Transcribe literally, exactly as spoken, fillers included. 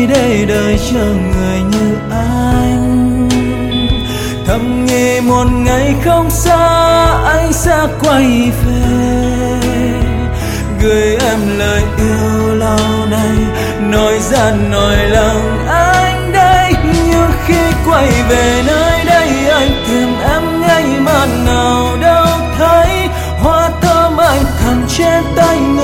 để đời chờ người như anh. Thầm nghĩ một ngày không xa anh sẽ quay về, gửi em lời yêu lâu nay, nói ra nỗi lòng anh đây. Nhưng khi quay về nơi đây anh tìm em ngay mà nào đâu thấy hoa thơm anh cầm trên tay